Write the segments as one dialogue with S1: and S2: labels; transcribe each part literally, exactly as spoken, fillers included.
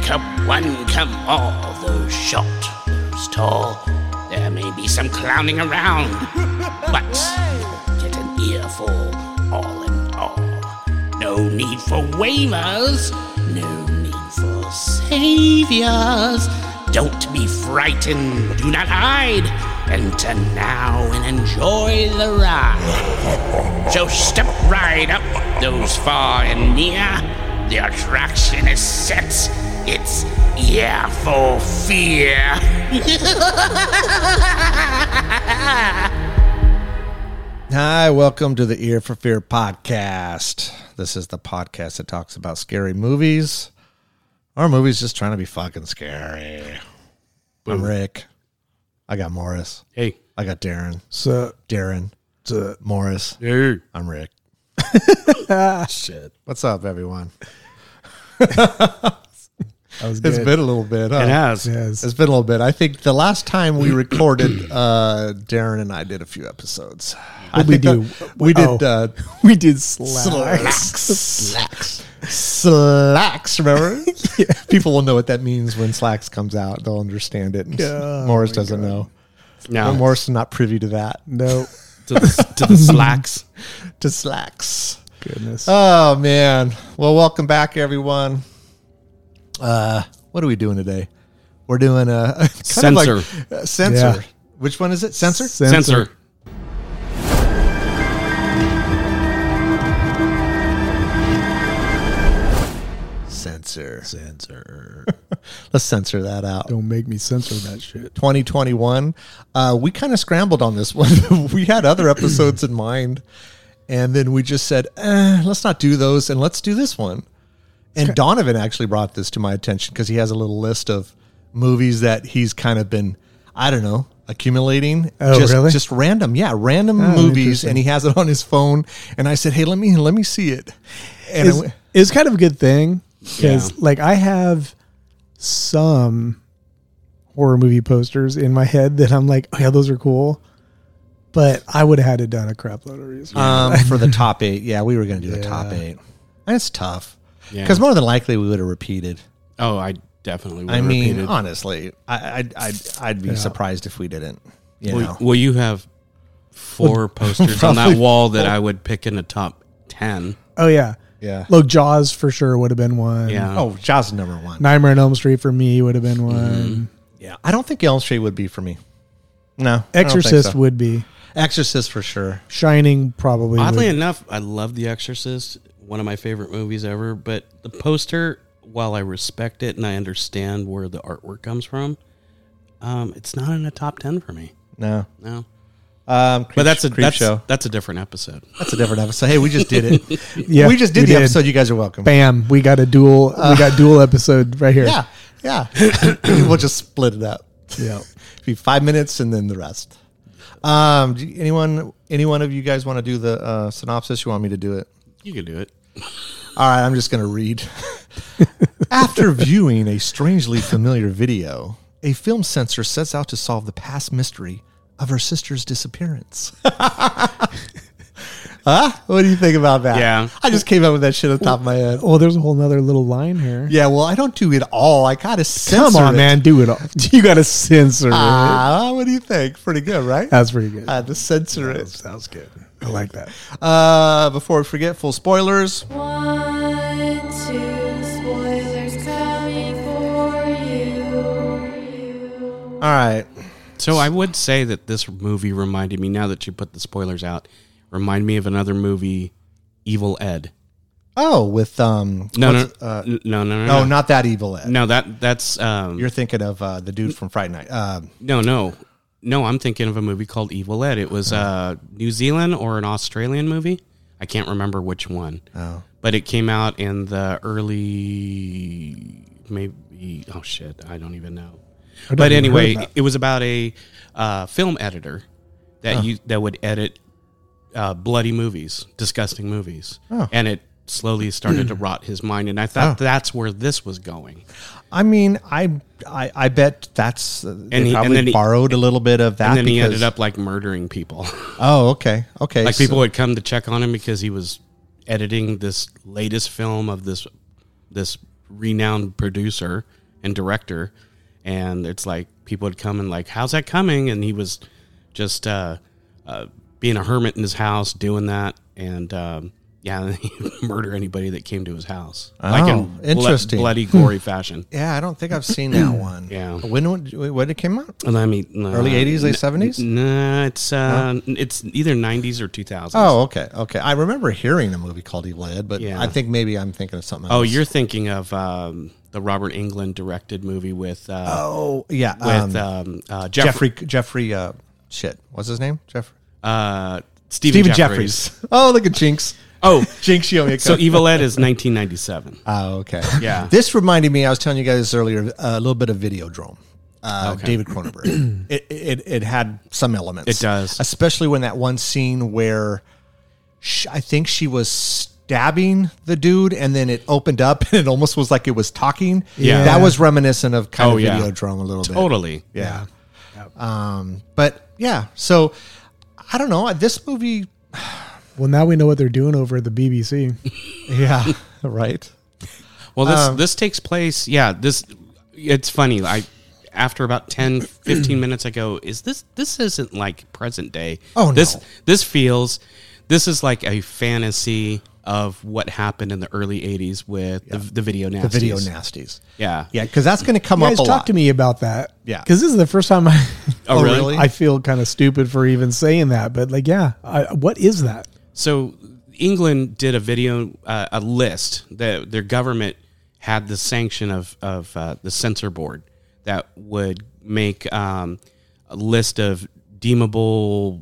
S1: cup one, come all, those short, those tall. There may be some clowning around, but you'll get an earful all in all. No need for waivers, no need for saviors. Don't be frightened, do not hide. Enter now and enjoy the ride. So step right up, those far and near. The attraction is set. It's Ear for Fear.
S2: Hi, welcome to the Ear for Fear podcast. This is the podcast that talks about scary movies. Our movies just trying to be fucking scary. Boom. I'm Rick. I got Morris.
S1: Hey.
S2: I got Darren.
S3: So
S2: Darren. So Morris.
S1: Hey.
S2: I'm Rick.
S3: Shit.
S2: What's up, everyone?
S3: That was good.
S2: It's been a little bit. Huh?
S1: It has.
S3: Yes.
S2: It's been a little bit. I think the last time we recorded, uh, Darren and I did a few episodes.
S3: What'd we do?
S2: The, we
S3: Oh.
S2: did uh,
S3: we did slacks.
S2: slacks. Slacks, remember? Yeah. People will know what that means when Slacks comes out. They'll understand it. And
S3: Oh,
S2: Morris
S3: my
S2: doesn't
S3: God.
S2: know.
S1: No.
S2: No. Morris is not privy to that.
S3: No.
S1: To the, to the slacks.
S2: To Slacks.
S3: Goodness.
S2: Oh, man. Well, welcome back, everyone. Uh, what are we doing today? We're doing a, a kind
S1: Censor.
S2: Of like, uh, censor.
S3: Yeah.
S2: Which one is it? Censor?
S1: Censor.
S2: Censor.
S3: Censor.
S2: Let's censor that out.
S3: Don't make me censor that shit.
S2: twenty twenty-one. Uh, we kind of scrambled on this one. We had other episodes in mind, and then we just said, eh, let's not do those, and let's do this one. And Donovan actually brought this to my attention because he has a little list of movies that he's kind of been, I don't know, accumulating.
S3: Oh,
S2: just,
S3: really?
S2: Just random, yeah, random
S3: Oh,
S2: movies,
S3: interesting.
S2: and he has it on his phone. And I said, hey, let me let me see it. And
S3: It's,
S2: it,
S3: it's kind of a good thing because,
S1: Yeah.
S3: like, I have some horror movie posters in my head that I'm like, oh, yeah, those are cool. But I would have had it done a crap load of research.
S2: um, for the top eight, yeah, we were going to do the top
S3: Yeah.
S2: eight. And it's tough
S1: Yeah.
S2: because more than likely we would have repeated.
S1: Oh, I definitely would
S2: I
S1: have
S2: mean,
S1: repeated.
S2: honestly, I, I'd, I'd, I'd be
S3: Yeah.
S2: surprised if we didn't. You
S1: Well,
S2: know,
S1: well, you have four posters on that
S2: probably
S1: wall that I would pick in the top ten.
S3: Oh, yeah.
S2: yeah.
S3: Look, Jaws for sure would have been one.
S1: Yeah.
S2: Oh, Jaws is number one.
S3: Nightmare on Elm Street for me would have been one.
S2: Yeah, I don't think Elm Street would be for me. No, I don't think
S3: Exorcist
S2: so.
S3: would be.
S2: Exorcist for sure.
S3: Shining probably
S1: Oddly
S3: would.
S1: enough, I love The Exorcist, one of my favorite movies ever. But the poster, while I respect it and I understand where the artwork comes from, um, it's not in the top ten for me.
S2: No,
S1: No,
S2: um, creep,
S1: but that's a
S2: creep
S1: that's
S2: show.
S1: that's a different episode.
S2: That's a different episode. Hey, we just did it.
S3: Yeah,
S2: we just did
S3: we
S2: the
S3: did.
S2: episode. You guys are welcome.
S3: Bam, we got a dual we got dual episode right here.
S2: Yeah, yeah. We'll just split it up.
S3: Yeah.
S2: Be five minutes and then the rest. Um, do you- anyone, any one of you guys want to do the uh, synopsis? You want me to do it?
S1: You can do it.
S2: All right, I'm just going to read. After viewing a strangely familiar video, a film censor sets out to solve the past mystery of her sister's disappearance. Huh? What do you think about that?
S1: Yeah.
S2: I just came up with that shit on the top of my head.
S3: Well, there's a whole nother little line here.
S2: Yeah, well, I don't do it all. I gotta censor
S3: Come on,
S2: it.
S3: man, do it all. You got to censor it.
S2: Ah, what do you think? Pretty good, right?
S3: That's pretty good.
S2: I had to censor
S3: That
S2: it.
S3: sounds good. I like that.
S2: Uh, before we forget, full spoilers.
S4: One, two, spoilers coming for you.
S2: All right.
S1: So I would say that this movie reminded me, now that you put the spoilers out, remind me of another movie, Evil Ed.
S2: Oh, with um.
S1: No, no,
S2: what's- Uh,
S1: n- no, no, no,
S2: no,
S1: no,
S2: not that evil Ed.
S1: no. That that's um,
S2: You're thinking of uh, the dude from Friday Night. Uh,
S1: no, no, no. I'm thinking of a movie called Evil Ed. It was uh, New Zealand or an Australian movie. I can't remember which one.
S2: oh,
S1: But it came out in the early, maybe. Oh shit, I don't even know.
S3: I don't
S1: But
S3: even
S1: anyway,
S3: heard of that.
S1: it was about a uh, film editor that you that would edit uh, bloody movies, disgusting movies,
S2: Oh.
S1: and it slowly started to rot his mind. And I thought
S2: Oh.
S1: that's where this was going.
S2: I mean, I, I, I bet that's uh, they
S1: And he- and
S2: probably
S1: then he-
S2: borrowed a little bit of that.
S1: And then he
S2: because-
S1: ended up like murdering people.
S2: Oh, okay, okay.
S1: Like
S2: so-
S1: people would come to check on him because he was editing this latest film of this this
S5: renowned producer and director, and it's like people would come and like, how's that coming? And he was just uh, uh, being a hermit in his house, doing that, and um, yeah, he'd murder anybody that came to his house,
S2: Oh,
S5: like in blo-
S2: interesting.
S5: bloody, gory fashion.
S2: Yeah, I don't think I've seen that one.
S5: Yeah.
S2: When when when it came out?
S5: And I mean, uh,
S2: Early eighties, late seventies?
S5: Nah, it's uh, it's either nineties or two thousands.
S2: Oh, okay, okay. I remember hearing a movie called Evil Ed, but
S5: Yeah.
S2: I think maybe I'm thinking of something else.
S5: Oh, you're thinking of um, the Robert Englund directed movie with uh,
S2: Oh, yeah.
S5: with
S2: um,
S5: um, uh, Jeffrey,
S2: Jeffrey Jeffrey uh shit. What's his name? Jeffrey.
S5: uh, Stephen,
S2: Stephen
S5: Jeffries.
S2: Jeffries. Oh, look at Jinx.
S5: Oh,
S2: Jinx Yomiko.
S5: so Evil Ed is nineteen ninety-seven.
S2: Oh, okay.
S5: Yeah.
S2: This reminded me, I was telling you guys earlier, a little bit of Videodrome. Uh,
S5: Okay.
S2: David Cronenberg. it, it it had some elements.
S5: It does.
S2: Especially when that one scene where sh I think she was stabbing the dude and then it opened up and it almost was like it was talking.
S5: Yeah.
S2: That was reminiscent of kind
S5: Oh,
S2: of
S5: yeah.
S2: Videodrome a little bit.
S5: Totally.
S2: Yeah. Um, but yeah, so I don't know. This movie,
S3: Well, now we know what they're doing over at the B B C.
S2: yeah, right.
S5: Well, this
S2: Um,
S5: this takes place. Yeah, this it's funny. I after about ten, fifteen minutes, I go, "Is this this isn't like present day?
S2: Oh, no.
S5: This this feels this is like a fantasy of what happened in the early eighties with the, the video nasties.
S2: The video nasties.
S5: Yeah,
S2: Yeah, because that's going to come
S3: You
S2: up
S3: guys
S2: a
S3: talk
S2: lot.
S3: to me about that.
S2: Yeah.
S3: Because this is the first time I,
S5: Oh, really?
S3: I feel kind of stupid for even saying that. But like, yeah, I, what is that?
S5: So England did a video, uh, a list that their government had the sanction of of uh, the censor board that would make um, a list of deemable,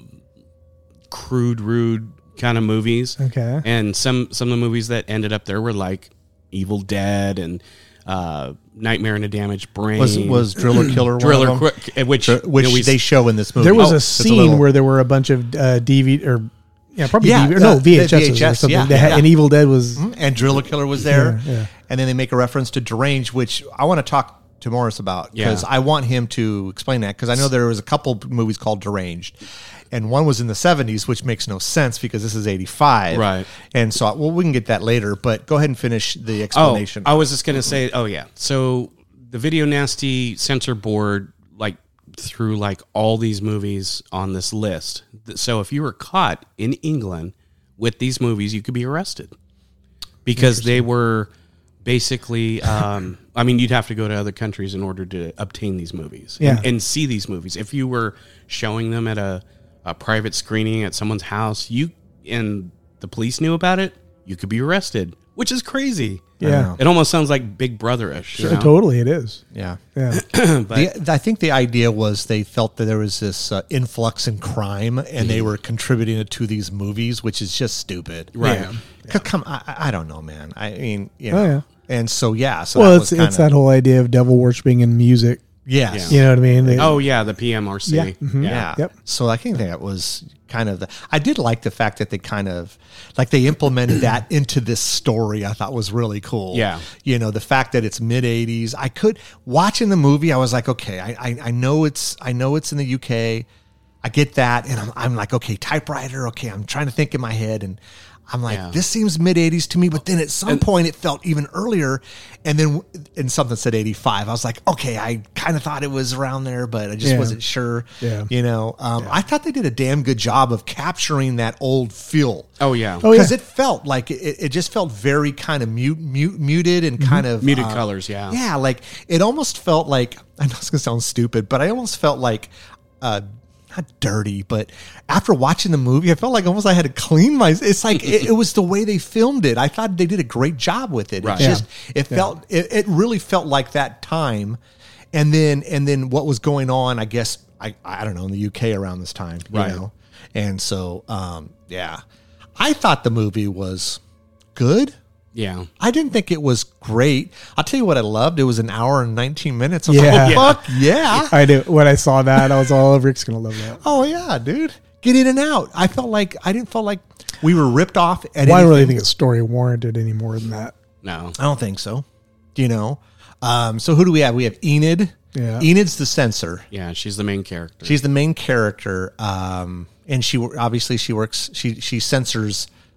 S5: crude, rude kind of movies.
S3: Okay.
S5: And some some of the movies that ended up there were like Evil Dead and uh, Nightmare in a Damaged Brain.
S2: Was was Driller Killer one
S5: Driller,
S2: of them?
S5: Quick, which
S2: Dr- which
S5: you know, we-
S2: they show in this movie.
S3: There was
S2: Oh,
S3: a
S2: it's
S3: scene
S2: little-
S3: where there were a bunch of uh, D V D or yeah, probably
S2: Yeah,
S3: D V D, or no
S2: uh,
S3: V H Ses
S2: V H S,
S3: or something.
S2: yeah,
S3: They had-
S2: yeah.
S3: And Evil Dead was
S2: and Driller Killer was there,
S3: Yeah, yeah.
S2: and then they make a reference to Deranged, which I want to talk to Morris about because
S5: Yeah.
S2: I want him to explain that because I know there was a couple movies called Deranged, and one was in the seventies, which makes no sense because this is eighty-five,
S5: Right.
S2: And so, well, we can get that later, but go ahead and finish the explanation.
S5: Oh, I was just gonna say. Oh yeah. So the Video Nasty censor board like threw like all these movies on this list. So if you were caught in England with these movies, you could be arrested because they were basically. Um, I mean, you'd have to go to other countries in order to obtain these movies
S3: Yeah.
S5: and, and see these movies. If you were showing them at a, a private screening at someone's house, you and the police knew about it, you could be arrested, which is crazy.
S3: yeah,
S5: It almost sounds like Big Brother-ish. you know?
S3: totally it is.
S2: yeah.
S3: Yeah.
S2: The, I think the idea was they felt that there was this uh, influx in crime, and they were contributing it to these movies, which is just stupid,
S5: Right.
S3: Yeah.
S2: 'Cause Come, I, I I don't know, man. I mean, you know,
S3: Oh, yeah.
S2: and so yeah, so
S3: Well,
S2: that
S3: it's
S2: was
S3: it's
S2: kinda-
S3: that whole idea of devil worshiping in music.
S2: yes,
S3: You know what I mean? They-
S5: Oh, yeah, the P M R C.
S3: Yeah,
S5: Yeah.
S3: mhm.
S2: yeah.
S3: Yep.
S2: So I think that was kind of the. I did like the fact that they kind of like they implemented that into this story. I thought was really cool.
S5: Yeah.
S2: you know, the fact that it's mid eighties. I could watching the movie. I was like, okay, I, I I know it's I know it's in the U K. I get that, and I'm I'm like, okay, typewriter. Okay, I'm trying to think in my head, and I'm like,
S5: Yeah.
S2: this seems mid eighties to me. But then at some point, it felt even earlier, and then and something said eighty-five. I was like, okay, I kind of thought it was around there, but I just
S3: Yeah.
S2: wasn't sure.
S3: Yeah.
S2: You know, um, I thought they did a damn good job of capturing that old feel.
S5: Oh, yeah.
S3: Oh, yeah.
S2: Because it felt like it, it just felt very kind of mute, mute, muted and kind of
S5: Muted
S2: uh,
S5: colors, yeah.
S2: yeah. Like it almost felt like I know it's gonna sound stupid, but I almost felt like uh, not dirty, but after watching the movie, I felt like almost I had to clean my. It's like it, it was the way they filmed it. I thought they did a great job with it.
S5: Right.
S2: It just
S3: Yeah.
S2: it felt it, it really felt like that time, and then and then what was going on? I guess I I don't know in the U K around this time, you
S5: Right.
S2: know, and so um, yeah, I thought the movie was good.
S5: Yeah.
S2: I didn't think it was great. I'll tell you what I loved. It was an hour and nineteen minutes. I was
S3: Yeah.
S2: like, oh, fuck yeah.
S3: I do. When I saw that, I was all, Rick's gonna love that.
S2: Oh, yeah, dude. Get in and out. I felt like, I didn't feel like we were ripped off. At
S3: Well, I don't really
S2: anything.
S3: think a story warranted any more than that.
S5: No.
S2: I don't think so. Do you know? Um, so who do we have? We have Enid.
S3: Yeah.
S2: Enid's the censor.
S5: Yeah, she's the main character.
S2: She's the main character. Um, and she obviously she works, she, she censors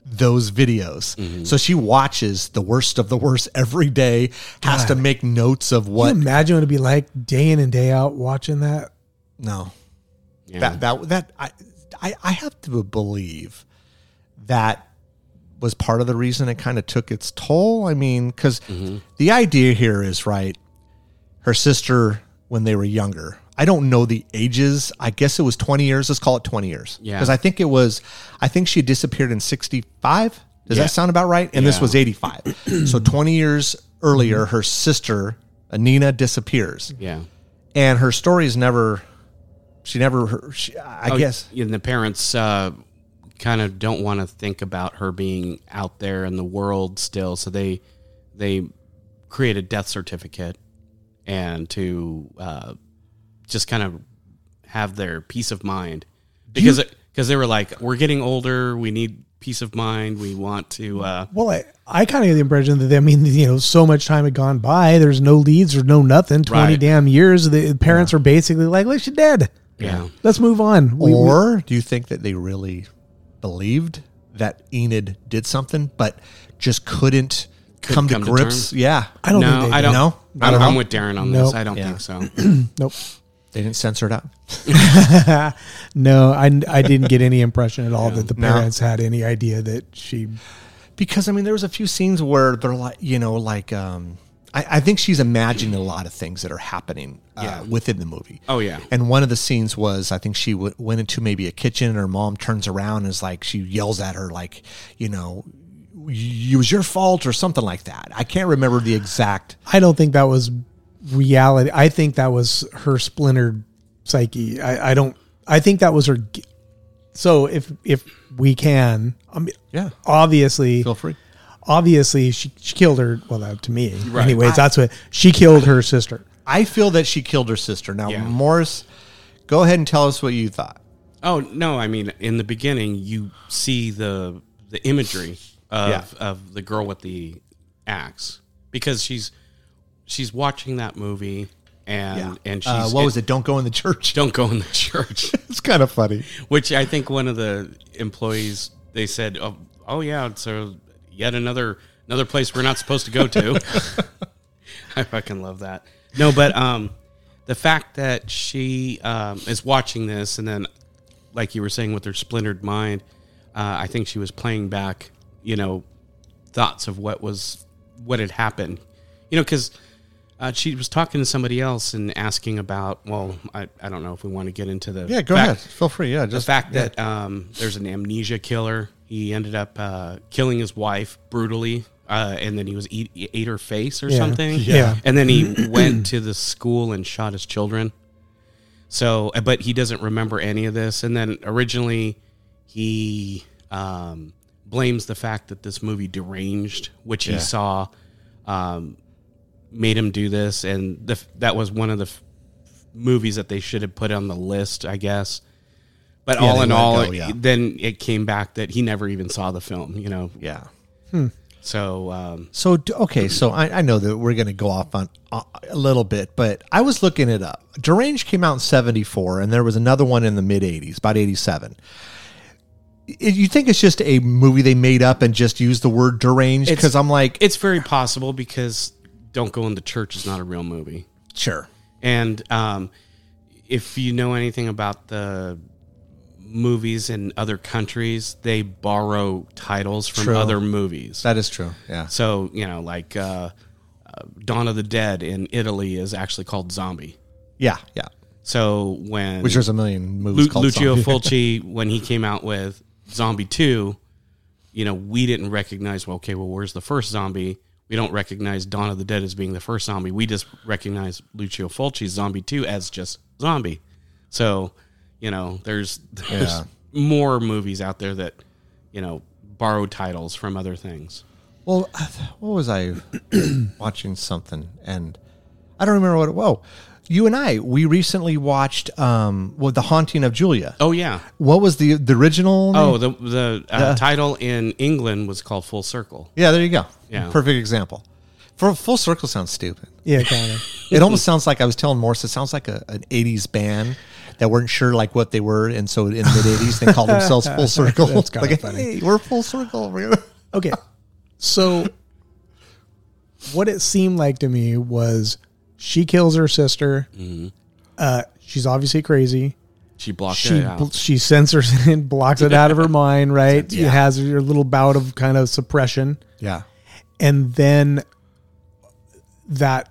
S2: those videos.
S3: Mm-hmm.
S2: So she watches the worst of the worst every day, has to make notes of
S3: Can
S2: what.
S3: you imagine what it'd be like day in and day out watching that?
S2: No.
S5: Yeah.
S2: That, that, that, I, I, I have to believe that was part of the reason it kind of took its toll. I mean, because
S5: Mm-hmm.
S2: the idea here is, right, her sister, when they were younger, I don't know the ages. I guess it was twenty years. Let's call it twenty years.
S5: Yeah.
S2: Because I think it was, I think she disappeared in sixty-five. Does
S5: Yeah.
S2: that sound about right? And this
S5: Yeah.
S2: was eighty-five. So twenty years earlier, her sister, Nina, disappears.
S5: Yeah.
S2: And her story is never, she never, she, I
S5: Oh,
S2: guess.
S5: And the parents uh, kind of don't want to think about her being out there in the world still, so they they create a death certificate and to uh, just kind of have their peace of mind because because they were like, we're getting older, we need peace of mind, we want to. Uh,
S3: Well, I, I kind of get the impression that, I mean, you know, so much time had gone by. There's no leads, there's no nothing. twenty
S5: Right.
S3: damn years. The parents are basically like, look, she's dead.
S5: yeah.
S3: Let's move on. We- we-
S2: Or do you think that they really believed that Enid did something, but just couldn't
S5: Couldn't
S2: come to
S5: come to
S2: grips?
S5: terms?
S2: yeah.
S3: I don't
S5: no,
S3: think they
S5: I
S3: did.
S5: don't.
S2: No? Not
S5: I'm,
S2: at all?
S5: I'm with Darren on
S3: Nope.
S5: this. I don't
S2: Yeah.
S5: think so.
S3: Nope.
S2: They didn't censor it out.
S3: No, I, I didn't get any impression at all that the
S2: No.
S3: parents had any idea that she.
S2: Because, I mean, there was a few scenes where they're like, you know, like, um, I, I think she's imagining a lot of things that are happening uh,
S5: Yeah.
S2: within the movie.
S5: Oh, yeah.
S2: And one of the scenes was, I think she w- went into maybe a kitchen and her mom turns around and is like, she yells at her, like, you know, it was your fault or something like that. I can't remember the exact.
S3: I don't think that was reality. I think that was her splintered psyche. I, I don't. I think that was her. g- So if if we can, I mean,
S2: Yeah.
S3: obviously,
S2: Feel free.
S3: obviously she, she killed her. Well, that, to me,
S5: Right.
S3: anyways, that's what she killed her sister.
S2: I feel that she killed her sister. Now,
S5: Yeah.
S2: Morris, go ahead and tell us what you thought.
S5: Oh no! I mean, in the beginning, you see the the imagery of
S2: Yeah.
S5: of the girl with the axe because she's she's watching that movie and and she's
S2: uh, what was it? Don't go in the church.
S5: Don't go in the church,
S2: It's kind of funny.
S5: which I think one of the employees they said, "Oh, oh yeah, so yet another another place we're not supposed to go to." I fucking love that. No, but um, the fact that she um, is watching this, and then, like you were saying, with her splintered mind, uh, I think she was playing back, you know, thoughts of what was what had happened, you know, because uh, she was talking to somebody else and asking about. Well, I, I don't know if we want to get into the
S2: Yeah, go
S5: fact-
S2: ahead. Feel free. Yeah,
S5: the
S2: just
S5: fact
S2: yeah.
S5: that um, there's an amnesia killer. He ended up uh, killing his wife brutally, uh, and then he was eat, he ate her face or
S3: Yeah.
S5: something.
S3: Yeah.
S5: And then he went to the school and shot his children. So, but he doesn't remember any of this. And then originally, he um, blames the fact that this movie Deranged, which he
S2: Yeah.
S5: saw, um, made him do this, and the, that was one of the f- movies that they should have put on the list, I guess. But
S2: Yeah,
S5: all
S2: they
S5: in
S2: let it
S5: all,
S2: go, yeah.
S5: then it came back that he never even saw the film, you know.
S2: yeah.
S5: So um,
S2: So d- okay, so I, I know that we're going to go off on uh, a little bit, but I was looking it up. Deranged came out in seventy-four, and there was another one in the mid eighties, about eighty-seven. I- You think it's just a movie they made up and just used the word deranged?
S5: It's-
S2: Because I'm like,
S5: it's very possible because Don't Go in the Church is not a real movie.
S2: sure.
S5: And um, if you know anything about the movies in other countries, they borrow titles from
S2: True.
S5: other movies.
S2: That is true. Yeah.
S5: So, you know, like uh, uh, Dawn of the Dead in Italy is actually called Zombie.
S2: Yeah, yeah.
S5: So when
S2: Which there's a million movies
S5: Lu-
S2: called
S5: Lucio
S2: Zombie.
S5: Fulci, when he came out with Zombie two, you know, we didn't recognize, well, okay, well, where's the first zombie? We don't recognize Dawn of the Dead as being the first zombie. We just recognize Lucio Fulci's Zombie two as just Zombie. So, you know, there's, there's
S2: Yeah.
S5: more movies out there that, you know, borrow titles from other things.
S2: Well, I th- what was I watching something and I don't remember what it was. You and I, we recently watched um, well, The Haunting of Julia.
S5: Oh, yeah.
S2: What was the the original?
S5: Oh,
S2: name?
S5: the the uh,
S2: Yeah.
S5: title in England was called Full Circle.
S2: yeah, there you go.
S5: Yeah.
S2: Perfect example. For Full Circle sounds stupid.
S3: Yeah, kind of.
S2: It almost sounds like I was telling Morris. It sounds like a, an eighties band that weren't sure like what they were, and so in the mid eighties they called themselves Full Circle.
S3: That's kinda
S2: like,
S3: funny.
S2: hey, we're Full Circle. We're gonna-
S3: Okay. So what it seemed like to me was she kills her sister. Uh, she's obviously crazy.
S5: She blocked
S3: She
S5: it out.
S3: she censors it and blocks it out of her mind, right? It has her little bout of kind of suppression.
S2: yeah,
S3: And then that,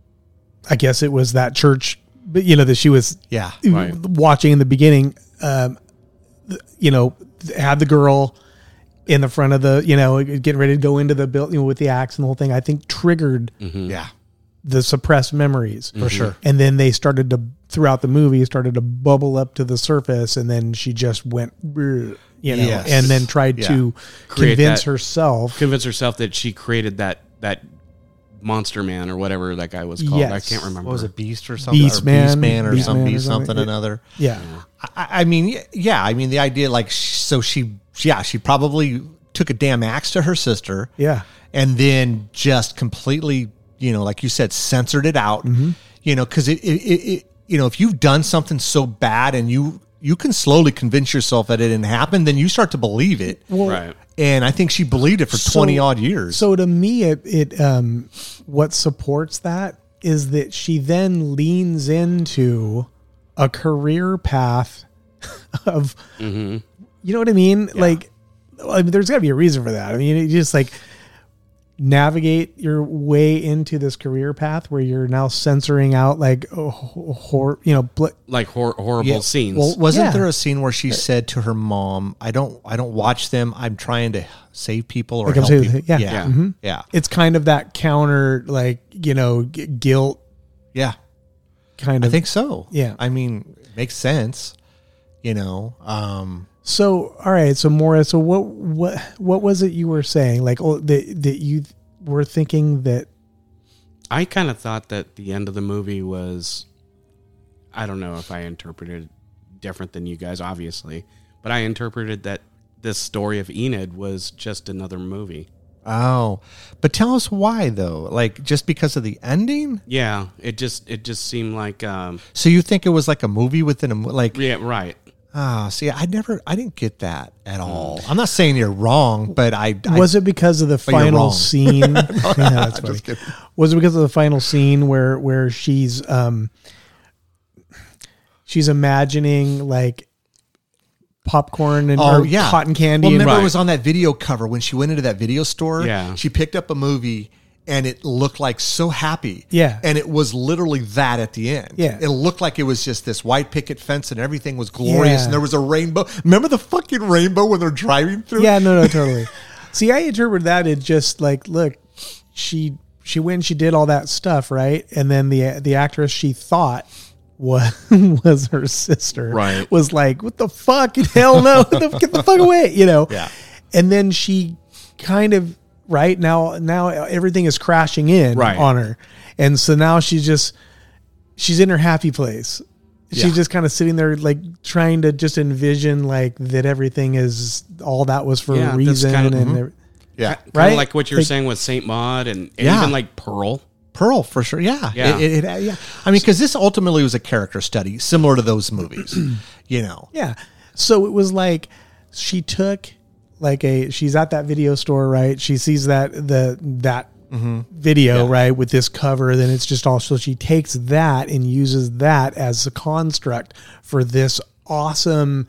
S3: I guess it was that church, but you know, that she was
S2: yeah,
S5: Right.
S3: watching in the beginning, um, th- you know, had the girl in the front of the, you know, getting ready to go into the building, you know, with the axe and the whole thing, I think triggered
S2: yeah,
S3: the suppressed memories.
S2: for sure.
S3: And then they started to, throughout the movie, started to bubble up to the surface. And then she just went, "Brr," you know,
S2: Yes.
S3: and then tried
S2: Yeah.
S3: to
S5: Create
S3: convince
S5: that-
S3: herself.
S5: Convince herself that she created that that monster man or whatever that guy was called. I
S3: Yes.
S5: can't remember.
S2: What was it, Beast or something?
S3: Beast
S2: or
S3: Man,
S2: Beast Man or
S3: Beast
S2: some
S3: Man or
S2: Beast
S3: something.
S2: something
S3: Yeah.
S2: another.
S3: Yeah.
S2: I, I mean, yeah, I mean the idea, like, sh- so she, yeah, she probably took a damn axe to her sister,
S3: Yeah.
S2: and then just completely, you know, like you said, censored it out,
S3: Mm-hmm.
S2: you know, because it, it, it, it, you know, if you've done something so bad and you you can slowly convince yourself that it didn't happen, then you start to believe it.
S3: Well,
S5: Right.
S2: And I think she believed it for
S3: So-
S2: twenty odd years.
S3: So to me, it, it um, what supports that is that she then leans into a career path of,
S5: Mm-hmm.
S3: you know what I mean? Like, I mean, there's got to be a reason for that. I mean, you just like navigate your way into this career path where you're now censoring out like oh, hor- you know, bl-
S5: Like hor- horrible
S2: Yeah.
S5: scenes.
S2: Well, wasn't
S3: Yeah.
S2: there a scene where she said to her mom, "I don't, I don't watch them. I'm trying to save people or
S3: Like I'm
S2: help
S3: saying,
S2: people."
S3: yeah.
S2: yeah,
S5: Yeah.
S3: Mhm.
S2: yeah,
S3: it's kind of that counter, like, you know, g- guilt
S2: yeah.
S3: kind
S2: I
S3: of.
S2: think so.
S3: Yeah.
S2: I mean, it makes sense. You know, um,
S3: So, all right. So, Maura, so what, what, what was it you were saying? Like, oh, that, that you were thinking that,
S5: I kind of thought that the end of the movie was, I don't know if I interpreted it different than you guys, obviously, but I interpreted that this story of Enid was just another movie.
S2: oh, but tell us why though. Like, just because of the ending?
S5: Yeah, it just it just seemed like, um,
S2: So you think it was like a movie within a mo- like?
S5: yeah, right.
S2: Ah, see, I never, I didn't get that at all. I'm not saying you're wrong, but I, I
S3: was it because of the
S2: you're
S3: final
S2: wrong.
S3: scene? Yeah, that's funny.
S2: just kidding.
S3: Was it because of the final scene where, where she's, um, she's imagining like popcorn and
S2: Oh
S3: or
S2: yeah,
S3: cotton candy?
S2: Well,
S3: and,
S2: remember
S5: Right.
S2: it was on that video cover when she went into that video store.
S5: Yeah.
S2: she picked up a movie and it looked like so happy.
S3: Yeah.
S2: and it was literally that at the end.
S3: Yeah.
S2: it looked like it was just this white picket fence and everything was glorious
S3: Yeah.
S2: and there was a rainbow. Remember the fucking rainbow when they're driving through?
S3: Yeah, no, no, totally. See, I interpret that as just like, look, she she went and she did all that stuff, right? And then the the actress she thought was was her sister,
S5: Right.
S3: was like, what the fuck? Hell no! Get the, get the fuck away, you know?
S2: Yeah.
S3: And then she kind of right now now everything is crashing in
S5: Right.
S3: on her, and so now she's just she's in her happy place. She's
S2: Yeah.
S3: just kind of sitting there, like trying to just envision, like that everything is all that was for
S5: Yeah,
S3: a
S5: that's
S3: reason,
S5: kind of-
S3: and
S5: mhm.
S3: every-
S2: yeah.
S5: Kind
S3: Right?
S5: of like what you were
S3: Like-
S5: saying with Saint Maud and, and
S2: Yeah.
S5: even like Pearl.
S2: Pearl for sure. Yeah,
S5: Yeah.
S2: It, it, it- yeah. I mean, because this ultimately was a character study, similar to those movies. You know,
S3: yeah. So it was like she took like a she's at that video store, right? She sees that the that video,
S2: Yeah.
S3: right, with this cover. Then it's just all so she takes that and uses that as a construct for this awesome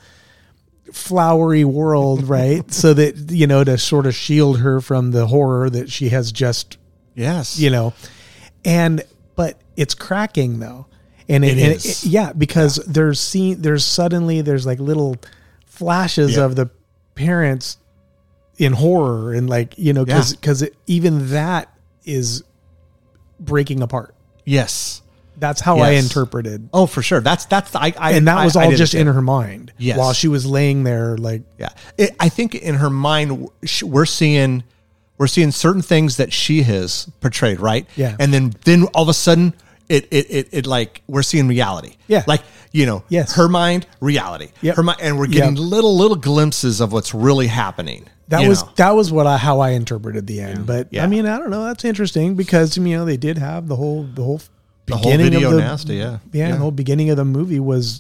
S3: flowery world, right? So that, you know, to sort of shield her from the horror that she has just,
S2: yes,
S3: you know, and but it's cracking though, and it,
S2: It
S3: and
S2: is.
S3: it- yeah, because there's scene there's suddenly there's like little flashes
S2: Yeah.
S3: of the parents in horror and like, you know, because
S2: Yeah.
S3: because even that is breaking apart.
S2: yes.
S3: That's how I
S2: Yes.
S3: interpreted,
S2: Oh, for sure. That's that's I. I
S3: and that was
S2: I- I
S3: all
S2: did
S3: just
S2: the
S3: in
S2: same.
S3: her mind
S2: Yes.
S3: while she was laying there, like
S2: Yeah, it, I think in her mind sh- we're seeing we're seeing certain things that she has portrayed, right?
S3: Yeah.
S2: and then then all of a sudden it it it, it like we're seeing reality.
S3: Yeah.
S2: like you know,
S3: Yes.
S2: her mind, reality.
S3: Yep.
S2: Her mind, and we're getting
S3: Yep.
S2: little little glimpses of what's really happening.
S3: that
S2: you
S3: was
S2: know?
S3: that was what I how I interpreted the end. But
S2: Yeah.
S3: I mean, I don't know. That's interesting because, you know, they did have the whole the whole
S2: the whole
S3: beginning
S2: video
S3: of the
S2: nasty. Yeah,
S3: yeah, the whole beginning of the movie was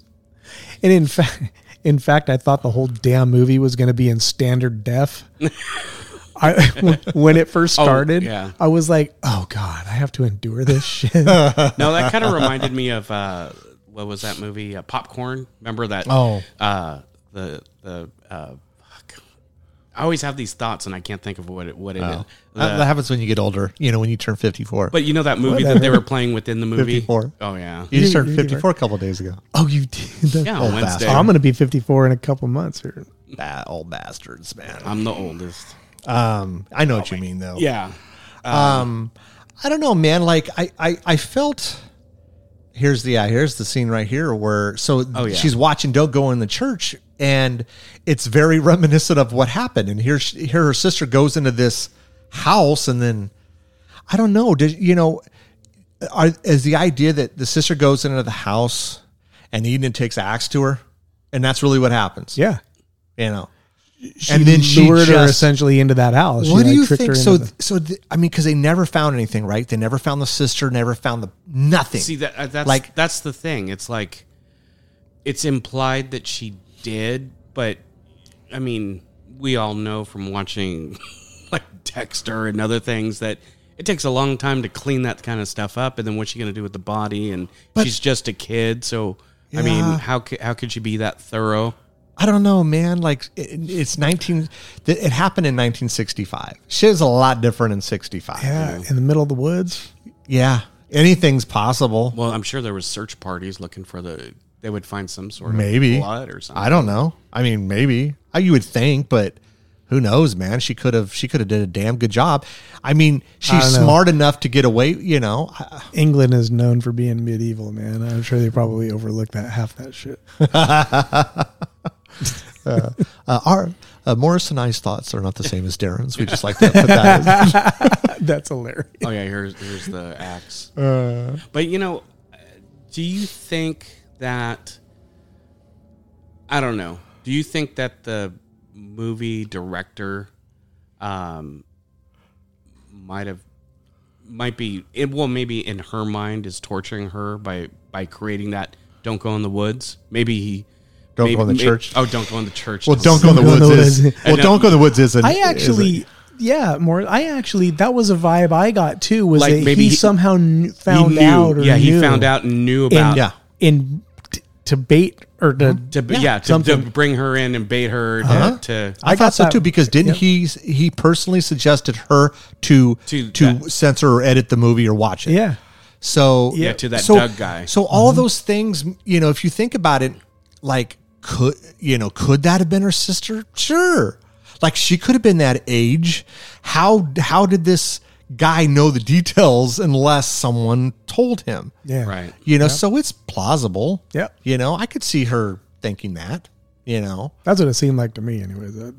S3: And in fact, in fact, I thought the whole damn movie was going to be in standard def. I when it first started,
S5: oh, yeah.
S3: I was like, "Oh God, I have to endure this shit."
S5: No, that kind of reminded me of uh, what was that movie? Uh, Popcorn. Remember that?
S2: Oh.
S5: uh, the the. Uh, fuck. I always have these thoughts and I can't think of what it what it
S2: Oh.
S5: is.
S2: that,
S5: The-
S2: that happens when you get older. You know, when you turn fifty-four.
S5: But you know that movie that they were playing within the movie?
S2: fifty-four.
S5: Oh yeah.
S2: You just
S3: You-
S2: turned
S3: you-
S2: fifty-four a couple of days ago.
S3: Oh, you did.
S5: Yeah,
S2: Old
S5: on Wednesday.
S3: I'm going to be fifty-four in a couple months. Or
S2: Bad old bastards, man.
S5: I'm the oldest.
S2: Um, I know what you mean, though.
S5: Yeah.
S2: Um, I don't know, man. Like I, I, I felt. Here's the yeah. Here's the scene right here where so
S5: Oh, yeah.
S2: she's watching Don't Go in the church, and it's very reminiscent of what happened. And here, she, here her sister goes into this house, and then I don't know. Did you know? Are, is the idea that the sister goes into the house and Eden takes an axe to her, and that's really what happens?
S3: yeah,
S2: You know.
S3: she
S2: And then she
S3: lured her
S2: just-
S3: essentially into that house. She,
S2: What do
S3: like,
S2: you
S3: tricked her
S2: think?
S3: into
S2: So,
S3: the-
S2: so th- I mean, because they never found anything, right? They never found the sister, never found the nothing.
S5: See that uh, that's
S2: Like-
S5: like that's the thing. It's like it's implied that she did, but I mean, we all know from watching like Dexter and other things that it takes a long time to clean that kind of stuff up, and then what's she going to do with the body? And
S2: But-
S5: she's just a kid, so I mean,
S2: Yeah.
S5: how ca- how could she be that thorough?
S2: I don't know, man. Like it, it's nineteen. th- It happened in nineteen sixty-five. Shit is a lot different in sixty-five.
S3: yeah, in the middle of the woods.
S2: Yeah. Anything's possible.
S5: Well, I'm sure there was search parties looking for the. They would find some sort of
S2: Maybe
S5: blood or something.
S2: I don't know. I mean, maybe I, you would think, but who knows, man? She could have. She could have did a damn good job. I mean, she's
S3: don't know.
S2: smart enough to get away. You know. I-
S3: England is known for being medieval, man. I'm sure they probably overlooked that half that shit.
S2: Uh, our uh, Morris and I's thoughts are not the same as Darren's. We just like to put that. In.
S3: That's hilarious.
S5: Oh yeah, here's here's the axe.
S2: Uh,
S5: But you know, do you think that I don't know? Do you think that the movie director um, might have might be it, well, maybe in her mind is torturing her by by creating that "Don't go in the woods"? Maybe he
S2: Don't
S5: maybe,
S2: go in the
S5: may-
S2: church.
S5: Oh, don't go in the church.
S2: Well, don't go in the
S3: Don't go in
S2: woods.
S3: the
S2: Is,
S3: woods.
S2: well,
S5: I know.
S2: don't go in the woods. Isn't
S3: I actually, yeah, more. I actually, that was a vibe I got too. Was
S5: Like,
S3: that
S5: maybe
S3: he,
S5: he-
S3: sound kn-
S5: He
S3: found
S5: knew.
S3: out? Or
S5: yeah, he
S3: knew
S5: found out and knew
S3: in,
S5: about
S2: Yeah.
S3: in t- to bait or to,
S5: to yeah, yeah to, to
S3: something.
S5: bring her in and bait her to,
S2: Uh-huh.
S5: to
S2: I,
S3: I
S2: thought
S3: got
S2: so
S3: that-
S2: too because didn't
S3: yep.
S2: he? He personally suggested her to
S5: To
S2: to,
S5: that-
S2: censor or edit the movie or watch it.
S3: yeah.
S2: So
S5: yeah to that
S2: so,
S5: Doug guy.
S2: So all of those things, you know, if you think about it, like could you know, could that have been her sister? Sure. Like she could have been that age. How how did this guy know the details unless someone told him?
S3: Yeah.
S5: Right.
S2: You know, so it's plausible.
S3: Yep.
S2: You know, I could see her thinking that, you know.
S3: That's what it seemed like to me, anyways. That,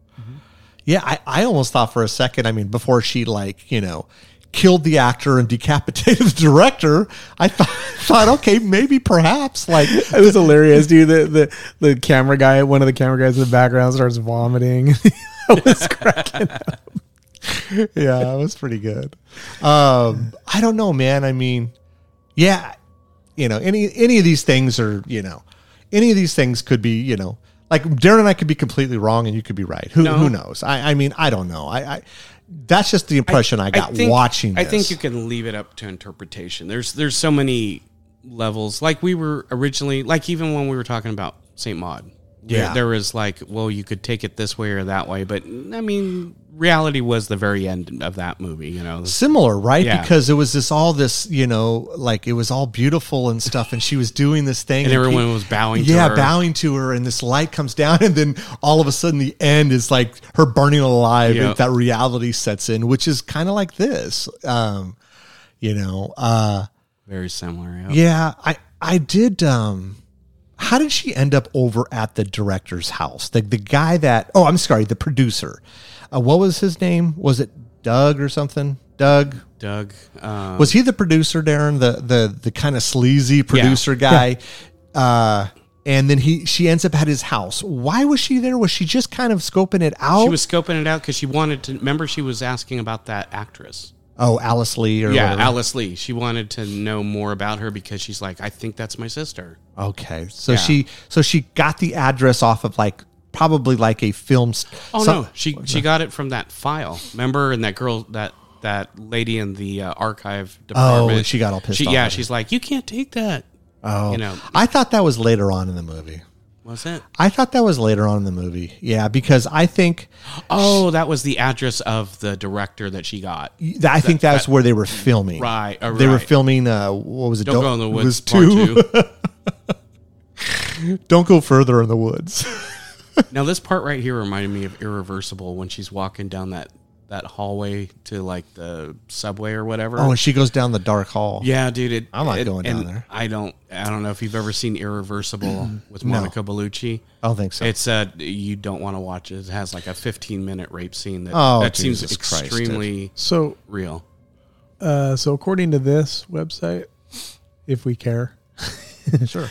S2: Yeah, I, I almost thought for a second, I mean, before she like, you know, killed the actor and decapitated the director, I thought, thought okay, maybe perhaps like
S3: it was hilarious, dude. The, the the camera guy, one of the camera guys in the background, starts vomiting. I was cracking up.
S2: yeah, it was pretty good. Um, I don't know, man. I mean, yeah, you know, any any of these things are, you know, any of these things could be, you know, like Darren and I could be completely wrong and you could be right. Who
S5: No.
S2: who knows? I, I mean, I don't know. I, I that's just the impression I, got
S5: think-
S2: watching this.
S5: I think you can leave it up to interpretation. There's there's so many levels. Like we were originally, like even when we were talking about Saint Maud, there-
S2: Yeah.
S5: there was like, well, you could take it this way or that way, but I mean, reality was the very end of that movie. You know,
S2: similar, right?
S5: Yeah.
S2: Because it was this all this, you know, like it was all beautiful and stuff, and she was doing this thing,
S5: And everyone
S2: pe-
S5: was bowing to
S2: yeah,
S5: her.
S2: bowing to her, and this light comes down, and then all of a sudden the end is like her burning alive,
S5: Yeah.
S2: and that reality sets in, which is kind of like this, um, you know. Uh,
S5: very similar. Yeah.
S2: yeah, I I did. Um, how did she end up over at the director's house? The the guy that oh, I'm sorry, the producer. Uh, what was his name? Was it Doug or something? Doug.
S5: Doug. Um,
S2: Was he the producer, Darren? The the the kind of sleazy producer guy. Uh, and then he she ends up at his house. Why was she there? Was she just kind of scoping it out?
S5: she was scoping it out because she wanted to. Remember, she was asking about that actress.
S2: Oh, Alice Lee or
S5: yeah,
S2: whatever.
S5: Alice Lee. She wanted to know more about her because she's like, I think that's my sister.
S2: Okay, so
S5: Yeah.
S2: she so she got the address off of like probably like a film. s-
S5: Oh
S2: some-
S5: no, she she got it from that file. Remember, and that girl, that that lady in the uh, archive department.
S2: Oh, she got all pissed
S5: She-
S2: off
S5: Yeah,
S2: at her.
S5: she's like, you can't take that.
S2: Oh,
S5: You know.
S2: I thought that was later on in the movie.
S5: Was it?
S2: I thought that was later on in the movie. Yeah, because I think
S5: Oh, that was the address of the director that she got.
S2: I think that's where they were filming.
S5: Right, uh,
S2: They were
S5: right.
S2: filming. Uh, what was it?
S5: Don't go in the
S2: it
S5: woods.
S2: was
S5: part
S2: two.
S5: two.
S2: Don't go further in the woods.
S5: Now this part right here reminded me of Irreversible when she's walking down that that hallway to like the subway or whatever.
S2: Oh, and she goes down the dark hall.
S5: Yeah, dude. It,
S2: I'm not
S5: it-
S2: going down
S5: and
S2: there.
S5: I don't. I don't know if you've ever seen Irreversible with Monica Bellucci.
S2: I don't think so.
S5: It's uh you don't want to watch it. It has like a fifteen minute rape scene that
S2: Oh,
S5: that seems
S2: Jesus Christ, dude.
S5: extremely
S3: So,
S5: real.
S3: uh, so according to this website, if we care,
S2: sure.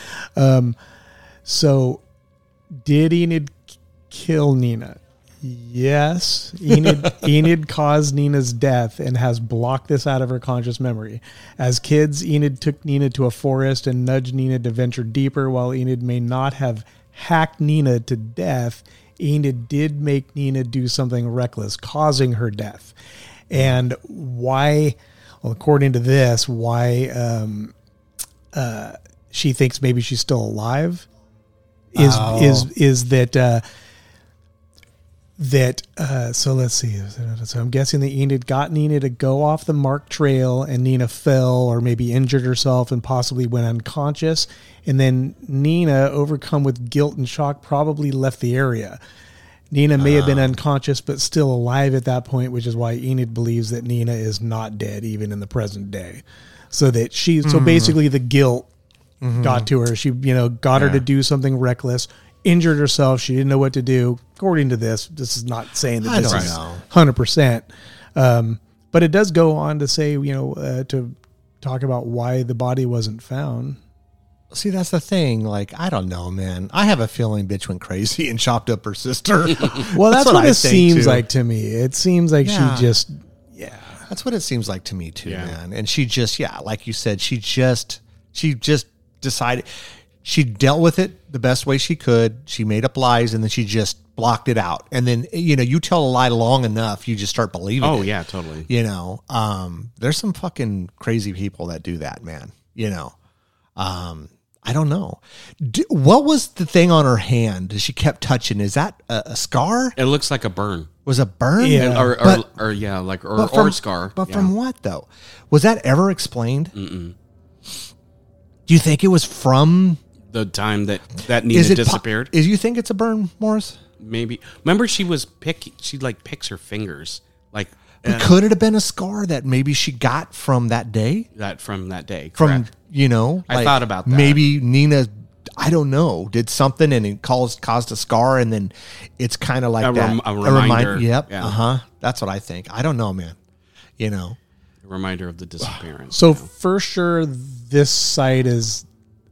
S3: so did Enid k- kill Nina? Yes, Enid, Enid caused Nina's death and has blocked this out of her conscious memory. As kids, Enid took Nina to a forest and nudged Nina to venture deeper. While Enid may not have hacked Nina to death, Enid did make Nina do something reckless, causing her death. And why, well, according to this, why um, uh, she thinks maybe she's still alive is
S2: Oh.
S3: is is that uh, that uh, so let's see. So I'm guessing that Enid got Nina to go off the marked trail, and Nina fell or maybe injured herself and possibly went unconscious. And then Nina, overcome with guilt and shock, probably left the area. Nina may have been unconscious, but still alive at that point, which is why Enid believes that Nina is not dead, even in the present day. So that she, so basically, the guilt got to her. She, you know, got her to do something reckless, injured herself. She didn't know what to do. According to this, this is not saying that
S2: I
S3: this
S2: don't
S3: is
S2: know.
S3: one hundred percent. Um, but it does go on to say, you know, uh, to talk about why the body wasn't found.
S2: See, that's the thing. Like, I don't know, man. I have a feeling bitch went crazy and chopped up her sister.
S3: Well, that's, what,
S2: I
S3: it
S2: think,
S3: seems
S2: too.
S3: like to me. It seems like
S2: Yeah.
S3: she just, yeah.
S2: That's what it seems like to me too,
S5: Yeah.
S2: man. And she just, yeah, like you said, she just, she just decided, she dealt with it the best way she could. She made up lies and then she just blocked it out. And then, you know, you tell a lie long enough, you just start believing
S5: Oh
S2: it.
S5: yeah, totally.
S2: You know, um, there's some fucking crazy people that do that, man. You know, um, I don't know. D- what was the thing on her hand that she kept touching? Is that a, a scar?
S5: It looks like a burn.
S2: Was a burn?
S3: Yeah.
S5: Or, or,
S2: But-
S5: or yeah, like or,
S2: But
S5: or
S2: from-
S5: scar.
S2: But
S5: yeah.
S2: from what though? Was that ever explained? Mm-mm. Do you think it was from?
S5: the time that that Nina
S2: Is it po-
S5: disappeared.
S2: Is you think it's a burn, Morris?
S5: Maybe. Remember, she was pick. She like picks her fingers, like
S2: But
S5: and
S2: could it have been a scar that maybe she got from that day?
S5: that from that day.
S2: From
S5: Correct.
S2: you know,
S5: I thought about that.
S2: Maybe Nina, I don't know, did something and it caused caused a scar, and then it's kind of like
S5: A
S2: that.
S5: rem- a
S2: remind-
S5: reminder.
S2: Yep.
S5: Yeah.
S2: Uh huh. That's what I think. I don't know, man. You know.
S5: A reminder of the disappearance.
S3: So for sure, this site is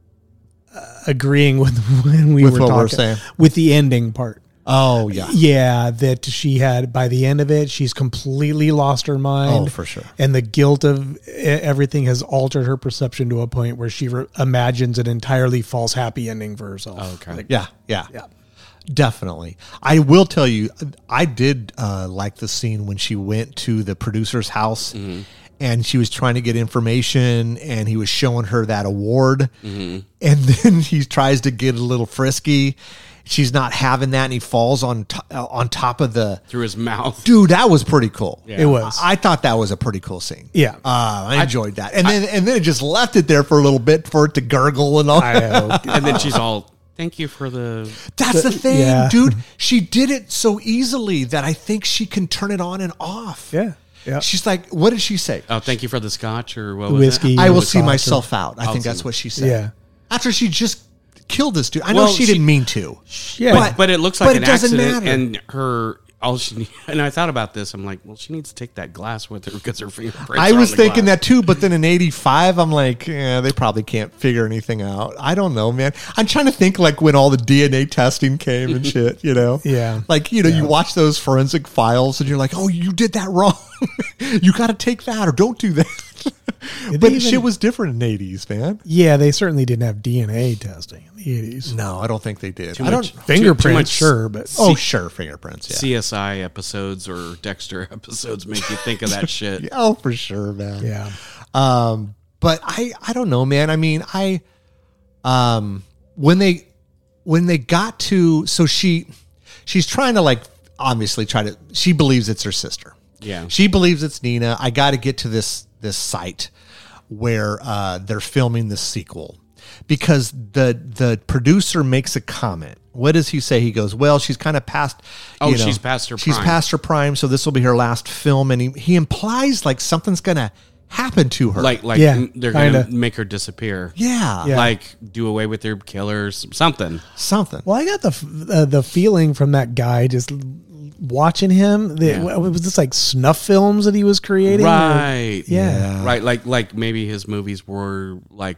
S3: uh, agreeing with when we
S2: With
S3: were
S2: what
S3: talking
S2: we're saying.
S3: with the ending part.
S2: Oh yeah.
S3: Yeah, that she had by the end of it, she's completely lost her mind.
S2: Oh, for sure.
S3: And the guilt of e- everything has altered her perception to a point where she re- imagines an entirely false happy ending for herself.
S5: Oh, okay.
S3: Like,
S2: Yeah. Yeah.
S3: yeah.
S2: Definitely. I will tell you, I did uh, like the scene when she went to the producer's house and she was trying to get information and he was showing her that award. And then he tries to get a little frisky. She's not having that and he falls on, to- uh, on top of the.
S5: Through his mouth.
S2: Dude, that was pretty cool.
S5: Yeah.
S3: It was.
S2: I I thought that was a pretty cool scene.
S3: Yeah.
S2: Uh, I enjoyed that. And then and then it just left it there for a little bit for it to gurgle and all.
S3: I know.
S5: And then she's all, "Thank you for the."
S2: That's the thing,
S3: yeah.
S2: dude. She did it so easily that I think she can turn it on and off.
S3: Yeah. Yeah.
S2: She's like, what did she say?
S5: Oh, thank you for the scotch or what was
S3: Whiskey.
S5: it?
S2: I will
S3: the
S2: see
S3: sauce
S2: myself out. I
S5: I'll
S2: think
S5: see
S2: that's
S5: my-
S2: what she said.
S3: Yeah.
S2: After she just killed this dude. I know
S5: Well,
S2: she,
S5: she-
S2: didn't mean to.
S3: Yeah.
S5: But, but it looks like
S2: but
S5: an
S2: it doesn't
S5: accident,
S2: matter.
S5: and her all she and I thought about this. I'm like, well, she needs to take that glass with her because her fingerprints.
S2: I
S5: are
S2: was
S5: on the
S2: thinking
S5: glass.
S2: that too, but then in eighty-five, I'm like, yeah, they probably can't figure anything out. I don't know, man. I'm trying to think like when all the D N A testing came and shit, you know?
S3: Yeah.
S2: Like, you know, you watch those forensic files and you're like, oh, you did that wrong. You got to take that or don't do that.
S3: Did
S2: But
S3: they
S2: shit
S3: even-
S2: was different in the eighties, man.
S3: Yeah, they certainly didn't have D N A testing in the eighties.
S2: No, I don't think they did.
S5: Too
S2: I
S5: much-
S2: don't.
S3: Fingerprints,
S5: too much
S3: sure, but
S2: Oh, sure, fingerprints. Yeah.
S5: C S I episodes or Dexter episodes make you think of that shit.
S2: Yeah, oh, for sure, man.
S3: yeah.
S2: Um, but I, I don't know, man. I mean, I, um, when they, when they got to, so she, she's trying to like, obviously try to, she believes it's her sister.
S5: Yeah.
S2: She believes it's Nina. I got to get to this, this site where, uh, they're filming the sequel because the, the producer makes a comment. What does he say? He goes, well, she's kind of past,
S5: Oh,
S2: you know,
S5: she's past her
S2: she's
S5: prime.
S2: past her prime. So this will be her last film. And he, he implies like something's going to happen to her.
S5: Like, like
S3: Yeah,
S5: m- they're going
S3: kinda.
S5: to make her disappear.
S2: yeah,
S3: Yeah.
S5: Like do away with their killers, something.
S2: something.
S3: Well, I got the f- uh, the feeling from that guy just l- watching him that
S5: Yeah.
S3: what was this like snuff films that he was creating? or-
S5: Right.
S3: yeah.
S5: Right. Like, like maybe his movies were like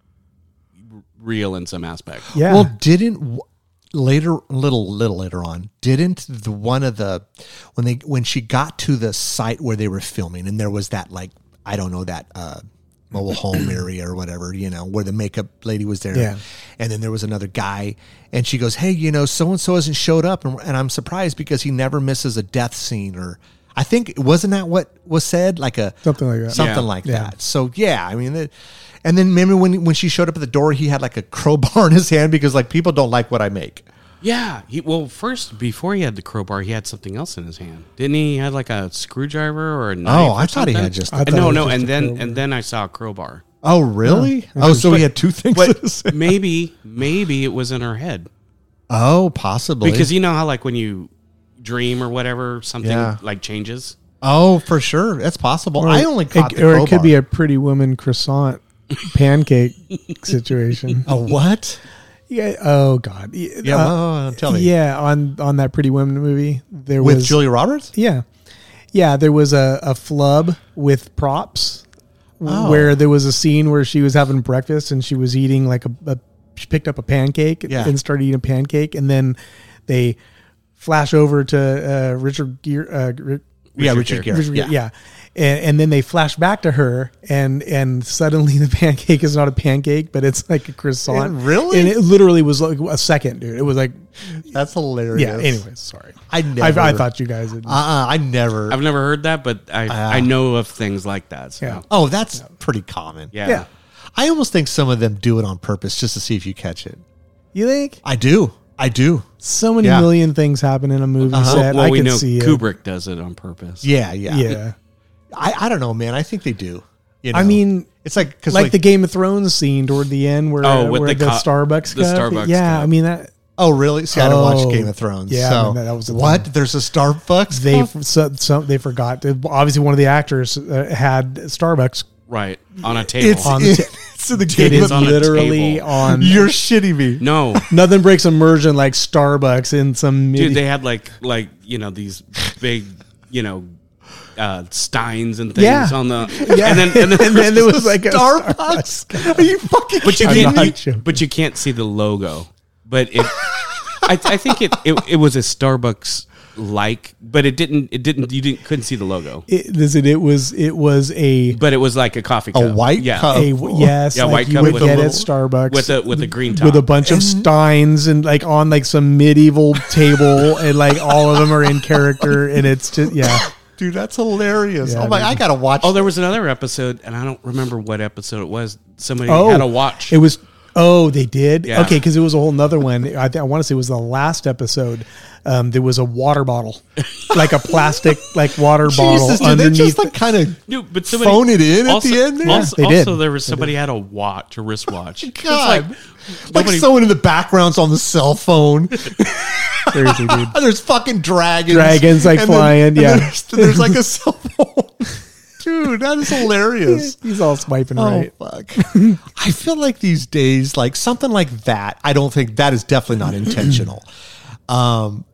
S5: r- real in some aspect.
S3: Yeah.
S2: Well, didn't w- later, little, little later on, didn't the one of the when they when she got to the site where they were filming, and there was that like I don't know that uh, mobile home area or whatever, you know, where the makeup lady was there,
S3: Yeah.
S2: and then there was another guy, and she goes, "Hey, you know, so and so hasn't showed up, and, and I'm surprised because he never misses a death scene or." I think wasn't that what was said, like a
S3: Something like that.
S2: something
S5: Yeah.
S2: like
S3: Yeah.
S2: that. So yeah, I mean, it, and then remember when when she showed up at the door, he had like a crowbar in his hand because like people don't like what I make.
S5: Yeah. He, well, first, before he had the crowbar, he had something else in his hand. Didn't he? He had like a screwdriver or a knife?
S2: Oh,
S5: or
S2: I thought he
S5: something?
S2: had just.
S3: I thought
S5: no,
S3: it was
S5: no,
S3: just
S5: and
S3: a
S5: then
S3: crowbar.
S5: and then I saw a crowbar.
S2: Oh, really? Oh, so he had two things. in his-
S5: But maybe, maybe it was in her head
S2: oh, possibly.
S5: because you know how like when you dream or whatever, something
S2: Yeah.
S5: like changes.
S2: oh, for sure, that's possible.
S3: Or
S2: I only caught
S3: it,
S2: the
S3: or
S2: crowbar.
S3: it could be a Pretty Woman croissant pancake situation.
S2: a what?
S3: Yeah. Oh God. Yeah.
S2: Yeah, well, tell me.
S3: Yeah. On on that Pretty Woman movie, there
S2: With
S3: was
S2: Julia Roberts?
S3: Yeah, yeah. There was a, a flub with props
S2: Oh.
S3: where there was a scene where she was having breakfast and she was eating like a, a she picked up a pancake
S2: Yeah.
S3: and started eating a pancake, and then they flash over to uh, Richard Gere. Uh, Ri-
S2: Yeah,
S5: Richard
S2: Richard
S5: Gere.
S2: Gere.
S3: Richard Gere,
S2: Yeah.
S3: yeah. And, and then they flash back to her, and and suddenly the pancake is not a pancake, but it's like a croissant.
S2: It- really?
S3: And it literally was like a second, dude. It was like,
S2: That's hilarious.
S3: yeah. Anyways, sorry.
S2: I never.
S3: I, I thought you guys had.
S2: Uh-uh, I never.
S5: I've never heard that, but I I know of things like that. So.
S3: Yeah.
S2: oh, that's pretty common.
S5: Yeah.
S3: Yeah.
S2: I almost think some of them do it on purpose just to see if you catch it.
S3: You think?
S2: I do. I do.
S3: So many
S2: Yeah.
S3: million things happen in a movie
S2: Uh-huh.
S3: set.
S5: Well,
S3: I
S5: we
S3: could
S5: know
S3: see
S5: Kubrick does it on purpose.
S2: Yeah, yeah.
S3: it. Yeah.
S2: I, I don't know, man. I think they do. You
S3: I
S2: know?
S3: mean,
S2: it's like because
S3: like,
S2: like,
S3: the Game of Thrones scene toward the end where,
S5: Oh, with
S3: where
S5: the
S3: the,
S5: co-
S3: Starbucks
S5: the
S3: cup.
S5: Starbucks
S3: Yeah,
S5: cup.
S3: I mean that
S2: oh really? See, I don't watch
S3: Oh,
S2: Game of Thrones.
S3: yeah,
S2: so
S3: I mean, that- that was the
S2: what?
S3: thing.
S2: There's a Starbucks.
S3: they
S2: cup?
S3: so, so they forgot. To, obviously, one of the actors uh, had Starbucks.
S5: Right. On a table.
S2: It's
S3: on the ta-
S2: it's in the
S3: It
S2: Game
S3: is
S2: of
S5: on a
S3: literally
S5: table.
S3: on.
S2: You're shitting me.
S5: no.
S3: Nothing breaks immersion like Starbucks in some.
S5: Dude,
S3: midi-
S5: they had like like, you know, these big, you know, uh, steins and things
S3: Yeah.
S5: on the
S3: Yeah.
S5: and then and then,
S3: and then there was like a
S2: Starbucks. Are you fucking
S5: but you
S2: kidding
S3: I'm
S5: can't
S2: me?
S3: not joking.
S5: but you can't see the logo. But it I, I think it, it it was a Starbucks like, but it didn't it didn't you didn't couldn't see the logo.
S3: It, listen, it was it was a
S5: But it was like a coffee cup.
S2: white
S5: yeah.
S2: cup.
S3: a yes,
S5: Yeah,
S3: like
S5: white
S3: you
S5: cup
S3: would
S5: with
S3: get
S5: a
S3: at
S2: little-
S3: Starbucks
S5: with a with a green top.
S3: with a bunch of steins and like on like some medieval table, and like all of them are in character, and it's just yeah.
S2: Dude, that's hilarious.
S3: Yeah,
S2: oh my!
S3: dude.
S2: I gotta watch.
S5: Oh, there was another episode, and I don't remember what episode it was. Somebody
S3: Oh,
S5: had a watch.
S3: It was oh they did
S5: Yeah.
S3: okay because it was a whole nother one. I think I want to say it was the last episode. Um, there was a water bottle, like a plastic like water bottle
S2: Jesus, did they
S3: underneath.
S2: just like kind of
S5: Dude, but somebody
S2: phone it in at
S5: also,
S2: the end there?
S5: Also,
S3: Yeah, they
S5: also
S3: did.
S5: there was somebody had a watch, a wristwatch. It's
S2: God.
S5: like,
S2: like
S5: nobody-
S2: someone in the background's on the cell phone.
S3: Seriously, dude.
S2: There's fucking dragons.
S3: Dragons, like,
S2: And then-
S3: flying,
S2: and
S3: yeah.
S2: There's, there's like a cell phone. Dude, that is hilarious.
S3: He's all swiping
S2: Oh,
S3: right.
S2: fuck. I feel like these days, like something like that, I don't think that is definitely not intentional. Um,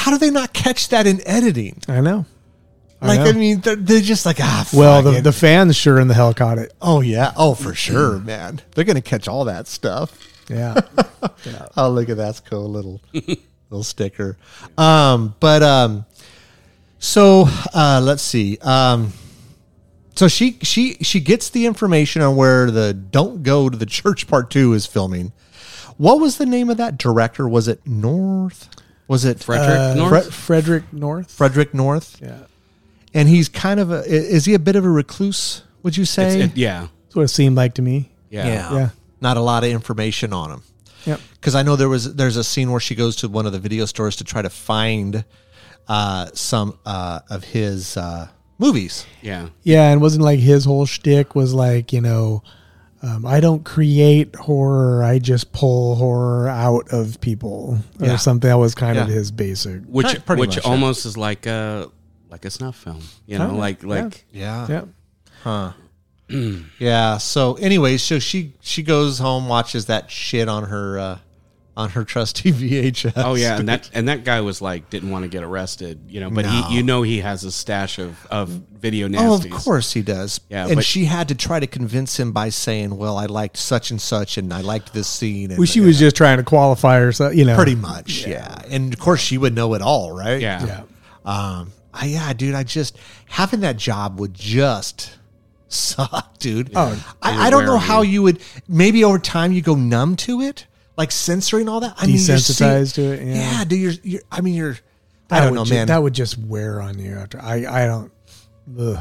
S2: how do they not catch that in editing?
S3: I know. I
S2: Like,
S3: know.
S2: I mean, they're, they're just like, ah,
S3: well,
S2: fuck
S3: the,
S2: it.
S3: the fans sure in the hell caught it.
S2: oh, yeah. Oh, for sure, man. They're going to catch all that stuff.
S3: Yeah.
S2: Oh, look at that. That's cool. Little, little sticker. Um, but, um, so, uh, let's see. Um, so she, she, she gets the information on where the Don't Go to the Church Part Two is filming. What was the name of that director? Was it North? Was it
S5: Frederick
S3: Uh,
S5: North?
S3: Fre- Frederick North.
S2: Frederick North?
S3: Yeah.
S2: And he's kind of a, i- is he a bit of a recluse, would you
S5: It's-
S2: say?
S5: it- yeah.
S3: That's what it seemed like to me.
S5: Yeah.
S3: Yeah.
S2: Not a lot of information on him.
S3: Yep.
S2: Because I know there was there's a scene where she goes to one of the video stores to try to find uh, some uh, of his uh, movies.
S5: Yeah.
S3: Yeah, and wasn't like his whole shtick was like, you know, um, I don't create horror, I just pull horror out of people or
S2: Yeah.
S3: something. That was kind of
S2: Yeah.
S3: his basic.
S5: Which
S2: Pretty- pretty
S5: which
S2: much, yeah.
S5: almost is like a like a snuff film. You know,
S3: Oh,
S5: like like
S2: Yeah.
S3: Yeah.
S2: Huh. Yeah. So, anyways, so she she goes home, watches that shit on her uh, on her trusty V H S.
S5: oh yeah, and that and that guy was like didn't want to get arrested, you know, but
S2: No.
S5: he you know he has a stash of, of video nasties.
S2: Oh, of course he does.
S5: Yeah,
S2: and
S5: but-
S2: she had to try to convince him by saying, "Well, I liked such and such, and I liked this scene." And
S3: Well, she was just trying to qualify herself, you know.
S2: pretty much, yeah. And of course, she would know it all, right?
S5: Yeah.
S3: Yeah.
S2: Um, I, yeah, dude, I just having that job would just suck, dude.
S3: Oh,
S2: I, I don't know
S5: wear
S2: how
S5: you.
S2: you would. Maybe over time you go numb to it, like censoring all that. I mean, you're
S3: Desensitized
S2: see-
S3: to it, yeah.
S2: Yeah, dude. You're, you're. I mean, you're.
S3: That
S2: I don't
S3: would
S2: know,
S3: ju-
S2: man.
S3: That would just wear on you after. I, I don't. Ugh.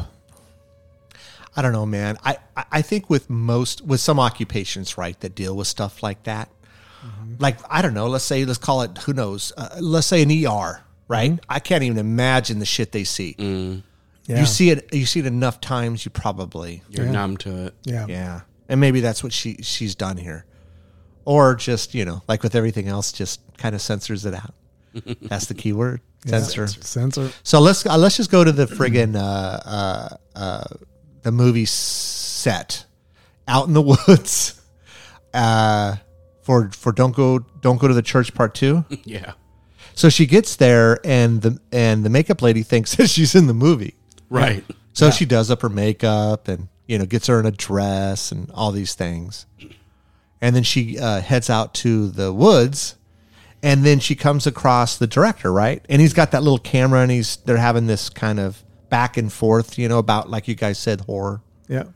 S2: I don't know, man. I, I I think with most with some occupations, right, that deal with stuff like that, like I don't know. Let's say let's call it who knows. Uh, let's say an E R, right? I can't even imagine the shit they see.
S3: Yeah.
S2: You see it. You see it enough times. You probably
S5: You're
S3: Yeah.
S5: numb to it.
S3: Yeah.
S2: yeah. And maybe that's what she she's done here, or just you know, like with everything else, just kind of censors it out. That's the key word, censor.
S3: Censor.
S2: So let's uh, let's just go to the friggin' uh, uh, uh, the movie set out in the woods uh, for for don't go don't go to the church part two.
S5: Yeah.
S2: So she gets there and the and the makeup lady thinks that she's in the movie.
S5: Right.
S2: So she does up her makeup and you know gets her in a dress and all these things, and then she uh, heads out to the woods. And then she comes across the director, right? And he's got that little camera, and he's they're having this kind of back and forth, you know, about like you guys said, horror.
S3: Yeah.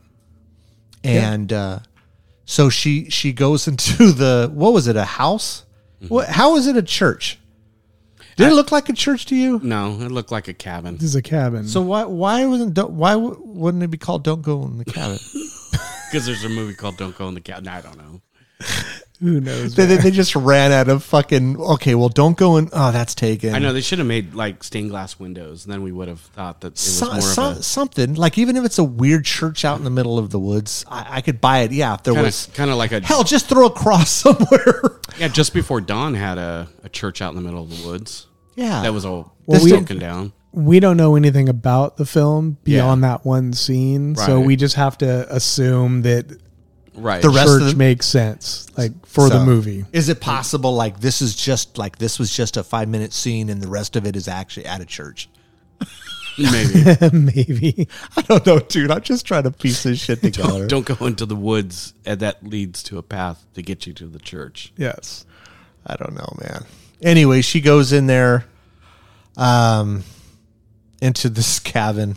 S2: And uh, so she she goes into the what was it, a house? What? How is it a church? Did it look like a church to you?
S5: No, it looked like a cabin.
S3: This is a cabin.
S2: So why why wasn't don't, why w- wouldn't it be called "Don't Go in the Cabin"?
S5: Because there's a movie called Don't Go in the Cabin. I don't know.
S3: who knows?
S2: they, they they just ran out of fucking. Okay, well, don't go in. Oh, that's taken.
S5: I know they should have made like stained glass windows, and then we would have thought that it was
S2: So-
S5: more
S2: so-
S5: of a
S2: something like even if it's a weird church out in the middle of the woods, I, I could buy it. Yeah, if there
S5: kind
S2: was
S5: of kind of like a
S2: hell, just throw a cross somewhere.
S5: yeah. Just before Dawn had a, a church out in the middle of the woods.
S2: Yeah,
S5: That was all
S3: Well, we-
S5: broken down.
S3: we don't know anything about the film beyond that one scene, so
S5: Right.
S3: we just have to assume that
S5: Right.
S2: The rest
S3: church
S2: of the-
S3: makes sense, like for the
S2: So,
S3: movie.
S2: Is it possible like this is just like this was just a five minute scene and the rest of it is actually at a church?
S5: Maybe.
S3: Maybe.
S2: I don't know, dude. I'm just trying to piece this shit together.
S5: Don't go into the woods, and that leads to a path to get you to the church.
S3: Yes.
S2: I don't know, man. Anyway, she goes in there, um, into this cabin,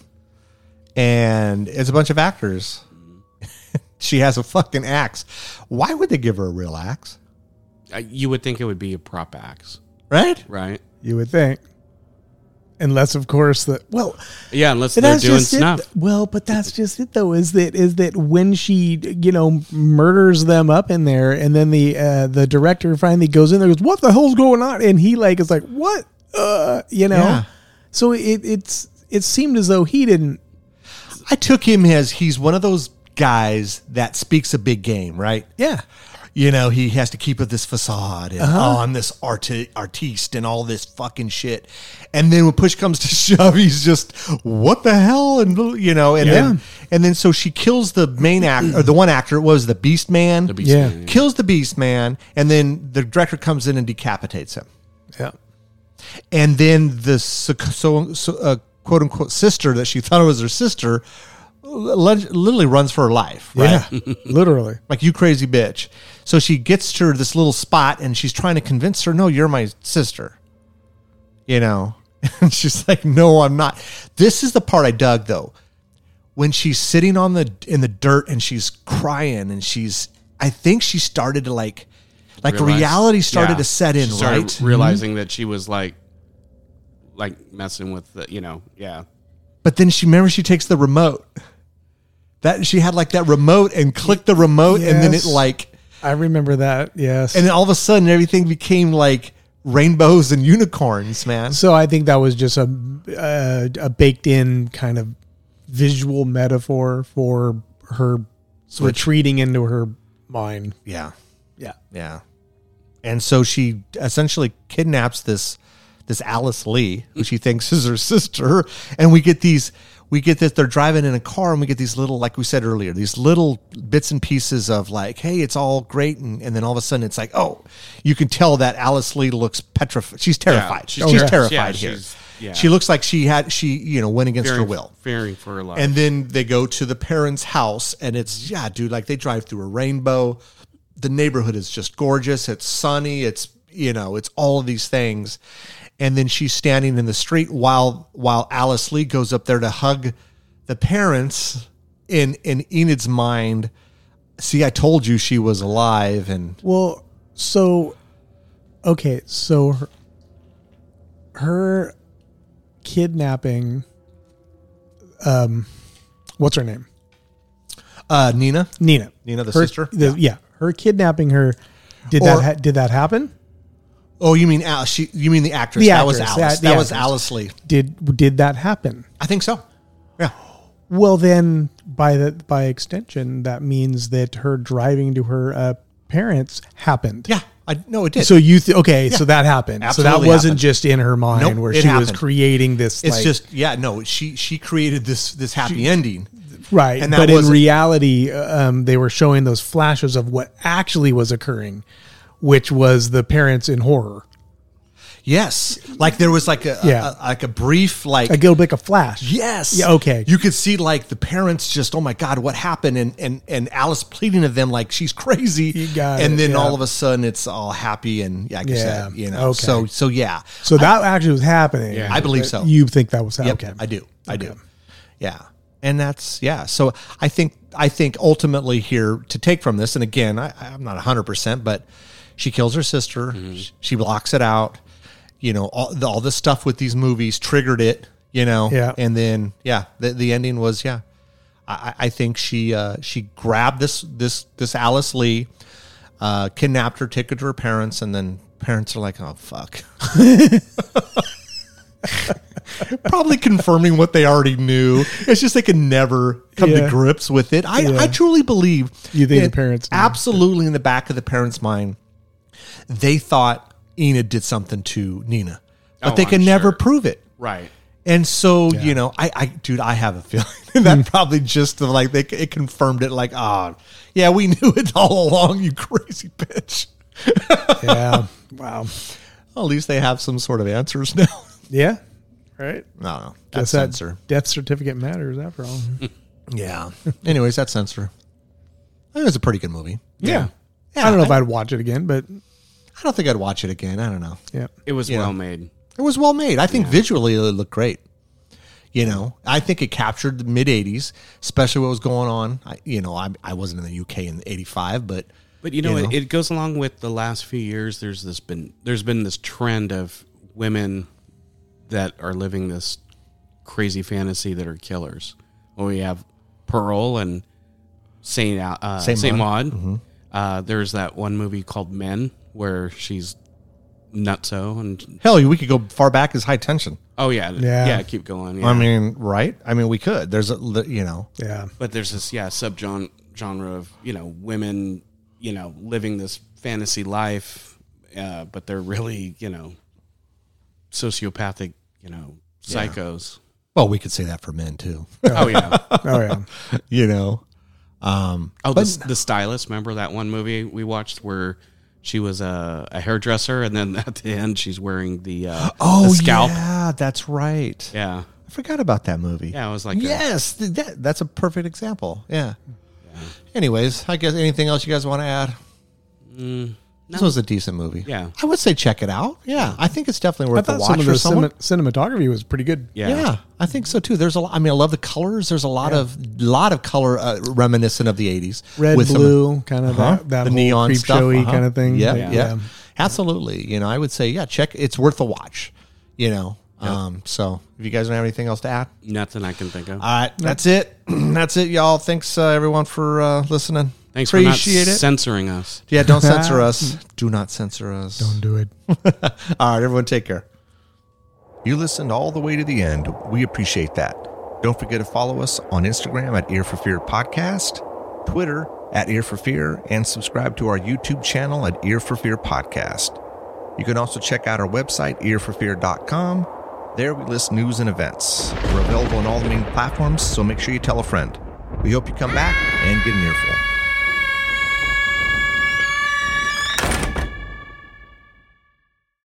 S2: and it's a bunch of actors. She has a fucking axe. Why would they give her a real axe?
S5: Uh, You would think it would be a prop axe,
S2: Right?
S5: right?
S3: You would think. Unless, of course, that well,
S5: Yeah, unless
S3: but
S5: they're
S3: that's
S5: doing
S3: just
S5: snuff.
S3: it. Well, but that's just it, though. Is that is that when she, you know, murders them up in there, and then the uh, the director finally goes in there, and goes, "What the hell's going on?" And he like is like, "What?" Uh, you know.
S2: Yeah.
S3: So it it's it seemed as though he didn't.
S2: I took him as he's one of those guys that speaks a big game, right?
S3: Yeah.
S2: You know, he has to keep up this facade and
S3: Uh-huh.
S2: oh, I'm this arti- artiste and all this fucking shit. And then when push comes to shove, he's just what the hell, and you know, and
S3: Yeah.
S2: then and then so she kills the main actor or the one actor. It was the Beast Man.
S5: The beast
S3: Yeah.
S5: man.
S2: Kills the Beast Man, and then the director comes in and decapitates him.
S3: Yeah.
S2: And then the so, so, so uh, quote unquote sister that she thought was her sister literally runs for her life, right?
S3: Yeah, literally.
S2: Like, you crazy bitch. So she gets to this little spot and she's trying to convince her, no, you're my sister. You know? And she's like, no, I'm not. This is the part I dug, though. When she's sitting on the in the dirt and she's crying and she's, I think she started to like, like
S5: Realize-
S2: reality started
S5: yeah.
S2: to set in,
S5: She started
S2: right?
S5: realizing that she was like, like messing with the, you know, yeah.
S2: But then she, remember, she takes the remote. That she had like that remote and clicked the remote and then it
S3: Yes.
S2: like,
S3: I remember that. Yes.
S2: and then all of a sudden everything became like rainbows and unicorns, man.
S3: So I think that was just a a, a baked in kind of visual metaphor for her retreating into her mind.
S2: Yeah.
S3: Yeah.
S2: Yeah. And so she essentially kidnaps this this Alice Lee, who she thinks is her sister, and we get these we get this they're driving in a car and we get these little, like we said earlier, these little bits and pieces of like, hey, it's all great, and, and then all of a sudden it's like, oh, you can tell that Alice Lee looks petrified. She's terrified.
S5: she's
S2: she's
S3: ter-
S2: terrified
S5: yeah,
S2: here.
S5: she's- yeah.
S2: She looks like she had she, you know, went against
S5: Fearing,
S2: her will.
S5: fearing for her life.
S2: And then they go to the parents' house, and it's, yeah, dude, like they drive through a rainbow. The neighborhood is just gorgeous. It's sunny. It's, you know, it's all of these things. And then she's standing in the street while while Alice Lee goes up there to hug the parents. In in Enid's mind, see, I told you she was alive, and
S3: Well, so okay, so her, her kidnapping. Um, what's her name?
S2: uh, Nina,
S3: Nina.
S2: Nina, the
S3: Her-
S2: sister?
S3: the- yeah. her kidnapping her. Did
S2: Or-
S3: that ha- did that happen?
S2: oh, you mean Alice? She, you mean the actress?
S3: The
S2: that was
S3: actress,
S2: Alice.
S3: that- the
S2: that was
S3: actress.
S2: Alice Lee.
S3: Did did that happen?
S2: I think so. Yeah.
S3: Well, then by the by extension, that means that her driving to her uh, parents happened.
S2: Yeah. I no, it did.
S3: So you th- okay? So that happened. so that
S2: Absolutely
S3: wasn't
S2: happened.
S3: just in her mind
S2: Nope,
S3: where
S2: it
S3: she was
S2: happened.
S3: creating this.
S2: It's
S3: like,
S2: just, yeah, no, she she created this this happy ending.
S3: right.
S2: and that
S3: But in
S2: wasn't-
S3: reality, um, they were showing those flashes of what actually was occurring, which was the parents in horror.
S2: Yes, like there was like a,
S3: Yeah.
S2: a- like a brief like
S3: Like it'll make a flash.
S2: yes,
S3: Yeah. Okay.
S2: You could see like the parents just, oh my god, what happened, and and and Alice pleading to them like she's crazy,
S3: You got
S2: and
S3: it,
S2: then
S3: yeah.
S2: all of a sudden it's all happy and yeah, like you
S3: Yeah,
S2: said, you know,
S3: okay.
S2: so so yeah,
S3: so that actually was happening.
S5: Yeah.
S2: I believe
S3: But
S2: so.
S3: You think that was
S2: Yep,
S3: okay?
S2: I do. I
S3: Okay.
S2: do. Yeah. And that's, yeah. So I think, I think ultimately here to take from this, and again, I, I'm not one hundred percent, but she kills her sister.
S3: Mm-hmm.
S2: She blocks it out. You know, all, the, all this stuff with these movies triggered it, you know?
S3: Yeah.
S2: And then, yeah, the, the ending was, yeah. I, I think she, uh, she grabbed this, this, this Alice Lee, uh, kidnapped her, took her to her parents, and then parents are like, oh, fuck. Probably confirming what they already knew. It's just they could never come
S3: Yeah.
S2: to grips with it. I,
S3: Yeah.
S2: I truly believe
S3: You think
S2: that
S3: the parents knew.
S2: absolutely in the back of the parents' mind, they thought Enid did something to Nina, but
S5: Oh,
S2: they could
S5: I'm
S2: never
S5: sure.
S2: prove it.
S5: right.
S2: And so, you know, I, I, dude, I have a feeling that probably just like they it confirmed it. Like, oh, yeah, we knew it all along. You crazy bitch.
S3: Yeah. Wow.
S2: Well, at least they have some sort of answers now.
S3: Yeah. Right.
S2: No, no,
S3: Guess
S2: that's
S3: that
S2: censor.
S3: death certificate matters after all.
S2: Yeah. Anyways, that's censor. I think it was a pretty good movie.
S3: Yeah.
S2: Yeah,
S3: I don't know
S2: I-
S3: if I'd watch it again, but
S2: I don't think I'd watch it again. I don't know.
S3: yeah.
S5: It was
S2: Yeah.
S5: well made.
S2: It was well made. I think visually it looked great. You know, I think it captured the mid eighties, especially what was going on. I, you know, I, I wasn't in the U K in eighty-five, but
S5: But you know,
S2: You know?
S5: It, it goes along with the last few years. There's this been there's been this trend of women that are living this crazy fantasy that are killers. Well, we have Pearl and Saint uh,
S2: Saint
S5: Saint
S2: Maud.
S5: Maud.
S2: Mm-hmm.
S5: Uh, there's that one movie called Men where she's nutso and
S2: hell, we could go far back as High Tension.
S5: oh yeah
S3: Yeah.
S5: yeah, keep going. Yeah.
S2: I mean, right? I mean, we could. There's a, you know,
S3: Yeah.
S5: But there's this, yeah, sub genre of, you know, women, you know, living this fantasy life, uh, but they're really, you know, sociopathic, you know, psychos.
S2: well, we could say that for men too.
S5: Oh, yeah.
S3: Oh yeah.
S2: you know, um,
S5: Oh, the, the Stylist. Remember that one movie we watched where She was a, a hairdresser, and then at the end, she's wearing the uh,
S2: Oh,
S5: the scalp.
S2: yeah, that's right.
S5: Yeah.
S2: I forgot about that movie.
S5: Yeah, it was like a-
S2: yes, th- that, that's a perfect example. Yeah. Anyways, I guess anything else you guys want to add?
S5: Mm,
S2: This was a decent movie.
S5: Yeah.
S2: I would say check it out. Yeah, I think it's definitely
S3: I
S2: worth a
S3: thought
S2: watch
S3: some of
S2: for
S3: the
S2: someone.
S3: cinem- cinematography was pretty good.
S5: Yeah.
S2: Yeah. I think so too. There's a lot. I mean, I love the colors. There's a lot of lot of color uh, reminiscent of the eighties.
S3: Red,
S2: with some-
S3: blue, kind of
S2: Uh-huh.
S3: that, that
S2: the
S3: whole
S2: neon
S3: creep
S2: stuff,
S3: showy
S2: uh-huh.
S3: kind of thing.
S2: Yeah,
S3: Like,
S2: yeah, absolutely. You know, I would say, yeah, check. It's worth a watch. You know, um, so if you guys don't have anything else to add,
S5: Nothing I can think of.
S2: all right, that's it. That's it, y'all. Thanks uh, everyone for uh, listening.
S5: Thanks for not
S2: Appreciate it.
S5: censoring us.
S2: Yeah, don't censor us. Do not censor us.
S3: Don't do it.
S2: All right, everyone, take care.
S6: You listened all the way to the end. We appreciate that. Don't forget to follow us on Instagram at Ear for Fear Podcast, Twitter at Ear for Fear, and subscribe to our YouTube channel at Ear for Fear Podcast. You can also check out our website, ear for fear dot com. There we list news and events. We're available on all the main platforms, so make sure you tell a friend. We hope you come back and get an earful.